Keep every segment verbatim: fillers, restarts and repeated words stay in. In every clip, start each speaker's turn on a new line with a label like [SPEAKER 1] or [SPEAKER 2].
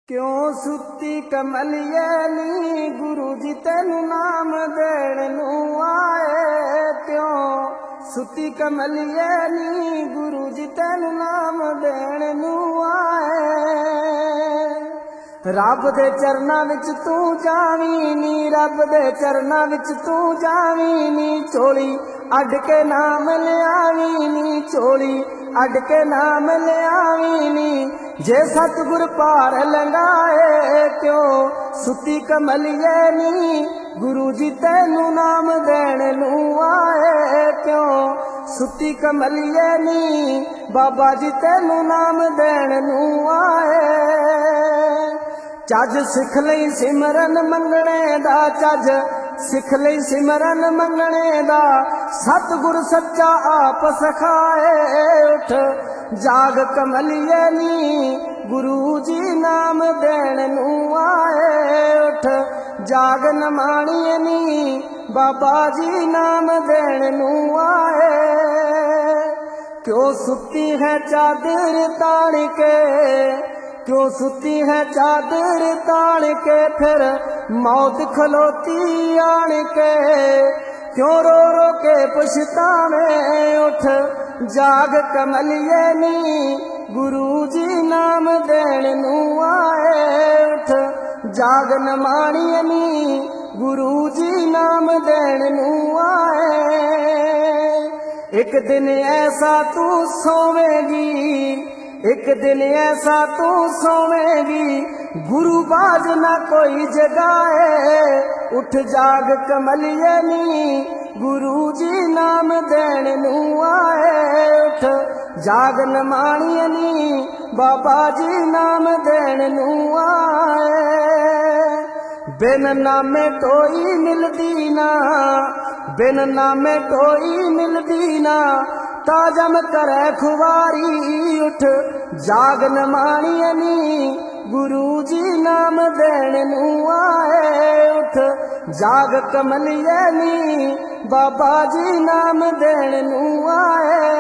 [SPEAKER 1] क्यों सुती कमलिए नी गुरु जी तेनू नाम देण नू आए। क्यों सुती कमलिए नी गुरु जी तेनू नाम देण नू आए। रब दे चरना विच तू जावी नी, रब दे चरना विच तू जावी नी, चोली अड के नाम लियावी नी, चोली अड के नाम लियावी नी, जे सतगुर पार लंघाए। क्यों सुती कमलिए नी गुरु जी तेनू नाम देण नू आए। क्यों सुती कमलिए नी बाबा जी तेनू नाम देण नू आए। चज सिख लई सिमरन मंगणे दा, चज सिख लई सिमरन मंगणे दा, सतगुर सच्चा आप सखाए। उठ जाग कमलिए नी गुरु जी नाम देण नू आए। उठ जाग नमाणिए नी बाबा जी नाम देण नू आए। क्यों सुती है चादर ताण के, क्यों सुती है चादर ताण के, फिर मौत खलोती आण के, क्यों रो रो के पछतावे। उठ जाग कमलिए नी गुरु जी नाम देण नू आए। उठ जाग नमाणिए नी गुरु जी नाम देण नू आए। एक दिन ऐसा तू सोवेगी, एक दिन ऐसा तू सोवेगी, गुरु बाज ना कोई जगाए। उठ जाग कमलिए नी गुरु जी नाम देण नू आए। उठ जाग नमाणिए नी बाबा जी नाम देण नू आए। बिन नामे टोई मिलदी ना, बिन नामे टोई मिलदी ना, ताजम करे खुवारी। उठ जाग नमाणिए नी गुरु जी नाम देण नू आए। उठ जाग कमलिए नी बाबा जी नाम देण नू आए।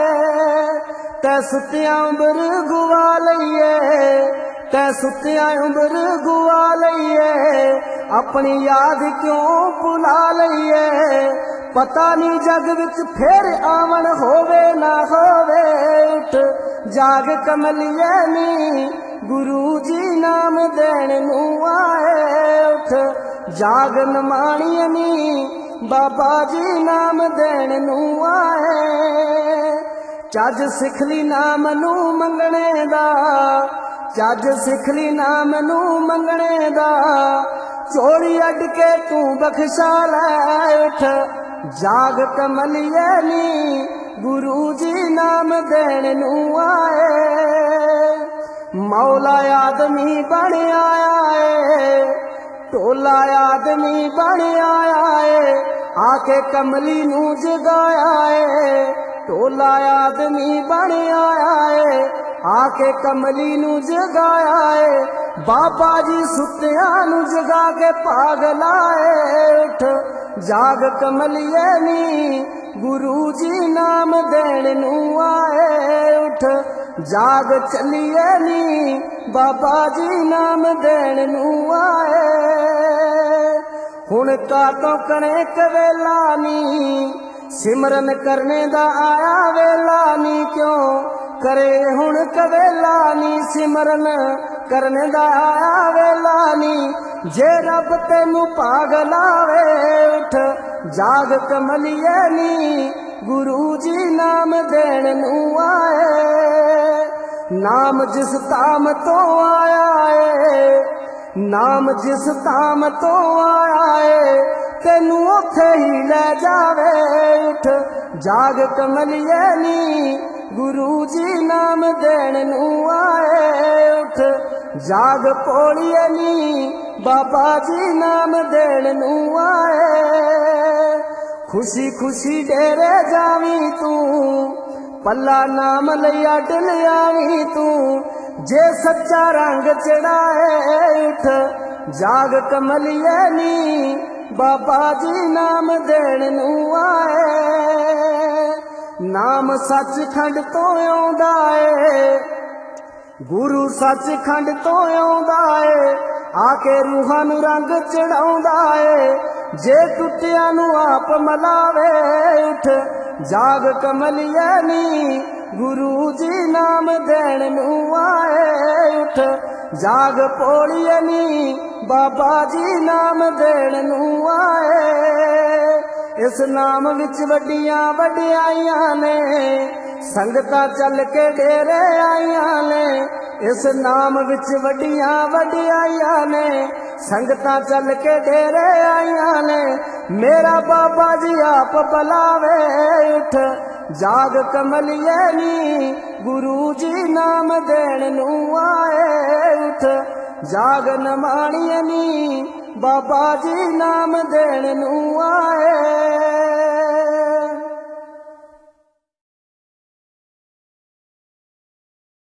[SPEAKER 1] तै सुत्तिया उम्र गुआ लईए, तै सुत्तिया उम्र गुआ लईए, अपनी याद क्यों भुला लईए। पता नहीं जग विच फिर आवन होवे ना होवे। उठ जाग कमलिए नी गुरु जी नाम देण नू आए। उठ जाग नमाणिए नी बाबा जी नाम देण नू आए। चज सिखली नाम नू मंगणे दा, चज सिखली नाम नू मंगणे दा, चोली अड के तू बख्शा लै। उठ जाग कमलिए नी गुरु जी नाम देण नू आए। मौला आदमी बन आया है, टोला आदमी बन आया है, आके कमली नू जगाया है। टोला आदमी बन आया है, आके कमली नू जगाया है, बाबा जी सुत्तियां नू जगा के पागल आए। उठ जाग कमलिए नी गुरु जी नाम देण नू आए। उठ जाग चलिए नी बाबा जी नाम देण नू आए। हुण का तो कणे कवेला नी, सिमरन करने दा आया वेला नी, क्यों करे हुण कवेला नी, सिमरन करने दा आया वेला नी, जे रब तेनू पागल आवे। उठ जाग कमलिए नी गुरु जी नाम देण नू आए। नाम जिस धाम तो आया है, नाम जिस धाम तो आया है, तेनू ओथे ही ले जावे। उठ जाग कमलिए नी गुरु जी नाम देण नू आए। उठ जाग पोलिए नी बाबा जी नाम देण नू आए। खुशी खुशी डेरे जावी तू, पल्ला नाम लई अड लियावी तू, जे सच्चा रंग चढ़ाए। उठ जाग कमलिए नी बाबा जी नाम देण नू आए। नाम सच खंड तो आउंदा है, गुरु सचखंड तो आउंदा ए आके रूहां नू रंग चढ़ाउंदा ए जे टुटिया नू आप मलावे उठ जाग कमलिया नी गुरु जी नाम देण नू आए उठ जाग पोलिया नी बाबा जी नाम देण नू आए इस नाम विच वड्डियां वड्डियाइयां ने संगतां चल के डेरे आईयां ने इस नाम विच वड्डियां वड्डियाइयां ने संगतां चल के डेरे आईयां ने मेरा बाबा जी आप बुलावे उठ जाग कमलिए नी गुरु जी नाम देण नू आए उठ जाग नमाणिए नी बाबा जी नाम देण नू आए।